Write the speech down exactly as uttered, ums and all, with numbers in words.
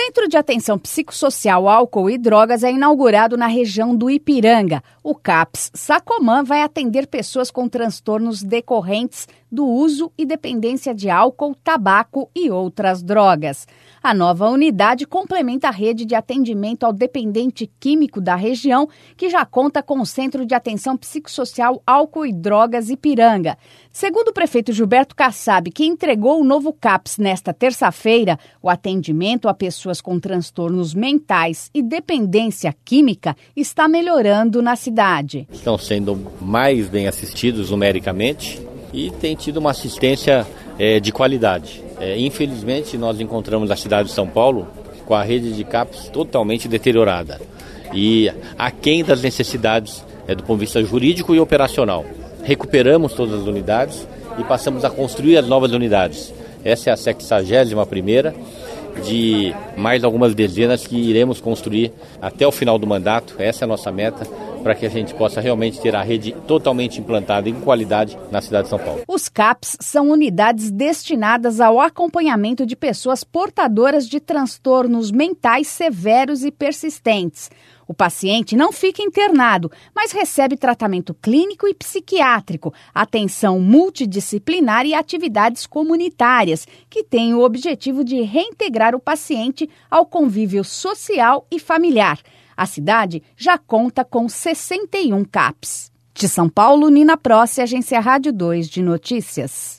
Centro de Atenção Psicossocial, Álcool e Drogas é inaugurado na região do Ipiranga. O CAPS Sacomã vai atender pessoas com transtornos decorrentes do uso e dependência de álcool, tabaco e outras drogas. A nova unidade complementa a rede de atendimento ao dependente químico da região, que já conta com o Centro de Atenção Psicossocial, Álcool e Drogas Ipiranga. Segundo o prefeito Gilberto Kassab, que entregou o novo CAPS nesta terça-feira, o atendimento a pessoas com transtornos mentais e dependência química está melhorando na cidade. Estão sendo mais bem assistidos numericamente e tem tido uma assistência é, de qualidade. É, infelizmente, nós encontramos a cidade de São Paulo com a rede de CAPS totalmente deteriorada e aquém das necessidades é, do ponto de vista jurídico e operacional. Recuperamos todas as unidades e passamos a construir as novas unidades. Essa é a sexagésima primeira de mais algumas dezenas que iremos construir até o final do mandato. Essa é a nossa meta, para que a gente possa realmente ter a rede totalmente implantada em qualidade na cidade de São Paulo. Os CAPS são unidades destinadas ao acompanhamento de pessoas portadoras de transtornos mentais severos e persistentes. O paciente não fica internado, mas recebe tratamento clínico e psiquiátrico, atenção multidisciplinar e atividades comunitárias, que têm o objetivo de reintegrar o paciente ao convívio social e familiar. A cidade já conta com sessenta e um CAPS. De São Paulo, Nina Prossi, Agência Rádio dois de Notícias.